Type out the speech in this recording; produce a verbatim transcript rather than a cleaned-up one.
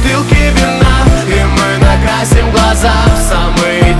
бутылки вина, и мы накрасим глаза в самый